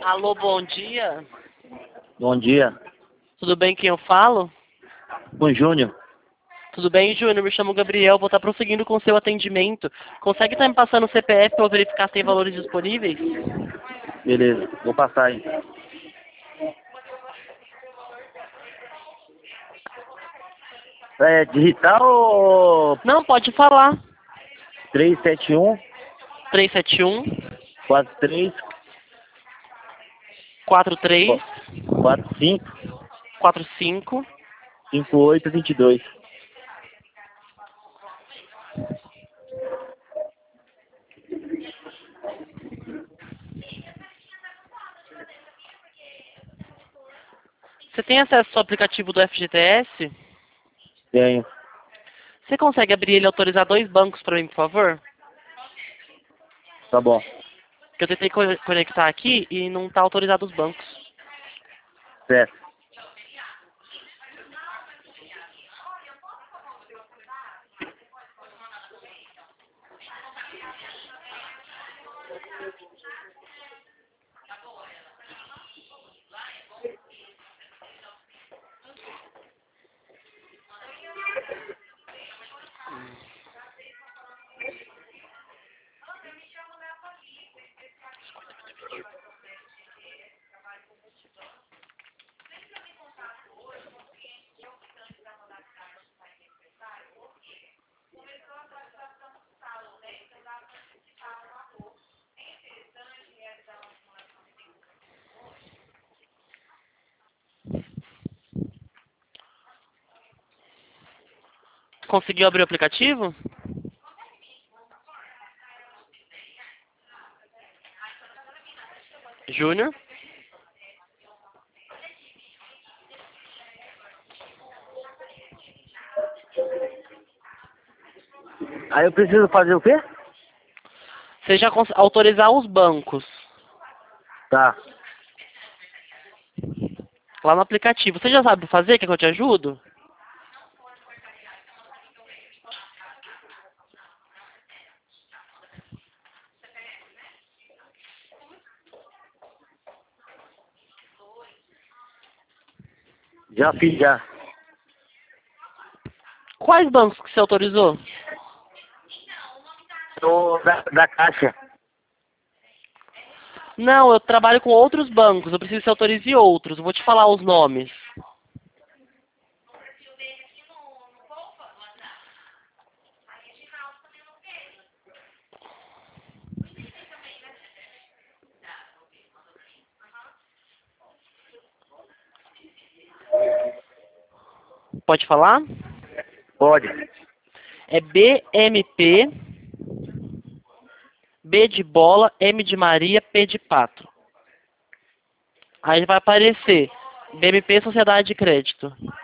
Alô, bom dia. Bom dia. Tudo bem, quem eu falo? Com o Júnior. Tudo bem, Júnior? Me chamo Gabriel, vou estar prosseguindo com o seu atendimento. Consegue estar me passando o CPF para eu verificar se tem valores disponíveis? Beleza, vou passar aí. É digital ou Não, pode falar. 371 371 43 43 45 45. 5822. Você tem acesso ao aplicativo do FGTS? Tenho. Você consegue abrir ele e autorizar 2 bancos para mim, por favor? Tá bom. Que eu tentei conectar aqui e não está autorizado os bancos. Certo. Conseguiu abrir o aplicativo? Júnior? Aí eu preciso fazer o quê? Você já autorizar os bancos Tá. lá no aplicativo. Você já sabe fazer? Quer que eu te ajudo? Já fiz já. Quais bancos que você autorizou? Da Caixa. Não, eu trabalho com outros bancos. Eu preciso que você autorize outros. Eu vou te falar os nomes. Pode falar? Pode. É BMP, B de bola, M de Maria, P de pato. Aí vai aparecer BMP Sociedade de Crédito.